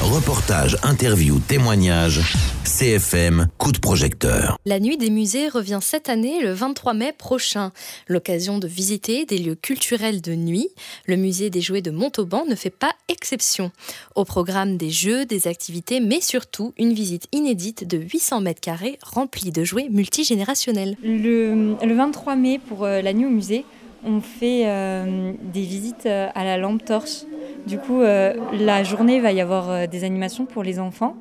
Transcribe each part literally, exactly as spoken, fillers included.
Reportages, interviews, témoignages. C F M, coup de projecteur. La Nuit des musées revient cette année le vingt-trois mai prochain. L'occasion de visiter des lieux culturels de nuit. Le musée des jouets de Montauban ne fait pas exception. Au programme des jeux, des activités, mais surtout une visite inédite de huit cents mètres carrés remplie de jouets multigénérationnels. Le, le vingt-trois mai pour euh, la Nuit au musée, on fait euh, des visites euh, à la lampe torche. Du coup, euh, la journée, il va y avoir euh, des animations pour les enfants.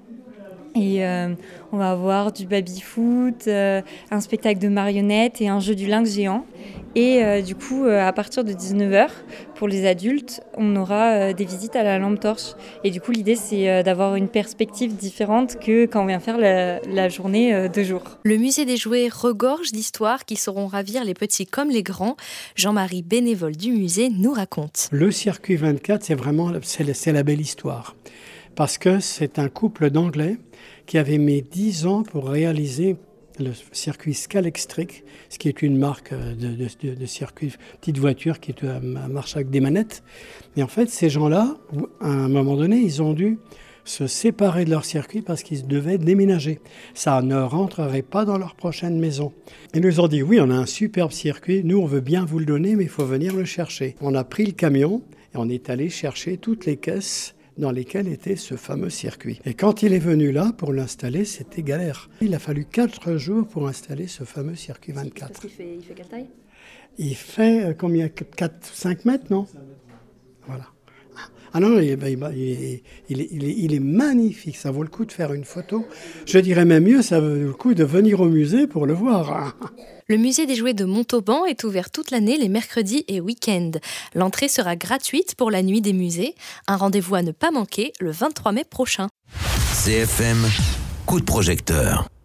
Et euh, on va avoir du baby-foot, euh, un spectacle de marionnettes et un jeu du lynx géant. Et euh, du coup, euh, à partir de dix-neuf heures, pour les adultes, on aura euh, des visites à la lampe torche. Et du coup, l'idée, c'est euh, d'avoir une perspective différente que quand on vient faire la, la journée euh, de jour. Le musée des jouets regorge d'histoires qui sauront ravir les petits comme les grands. Jean-Marie, bénévole du musée, nous raconte. Le circuit vingt-quatre, c'est vraiment c'est, c'est la belle histoire. Parce que c'est un couple d'Anglais qui avait mis dix ans pour réaliser le circuit Scalextric, ce qui est une marque de, de, de, de circuit, petite voiture qui est, euh, marche avec des manettes. Et en fait, ces gens-là, à un moment donné, ils ont dû se séparer de leur circuit parce qu'ils devaient déménager. Ça ne rentrerait pas dans leur prochaine maison. Ils nous ont dit, oui, on a un superbe circuit, nous on veut bien vous le donner, mais il faut venir le chercher. On a pris le camion et on est allé chercher toutes les caisses dans lesquels était ce fameux circuit. Et quand il est venu là, pour l'installer, c'était galère. Il a fallu quatre jours pour installer ce fameux circuit vingt-quatre. Parce qu'il fait, il fait quelle taille ? Il fait euh, combien ? quatre, cinq mètres, non ? Voilà. Ah non, il, il, il, il, est, il, est, il est magnifique, ça vaut le coup de faire une photo. Je dirais même mieux, ça vaut le coup de venir au musée pour le voir. Le musée des jouets de Montauban est ouvert toute l'année les mercredis et week-ends. L'entrée sera gratuite pour la nuit des musées. Un rendez-vous à ne pas manquer le vingt-trois mai prochain. C F M, coup de projecteur.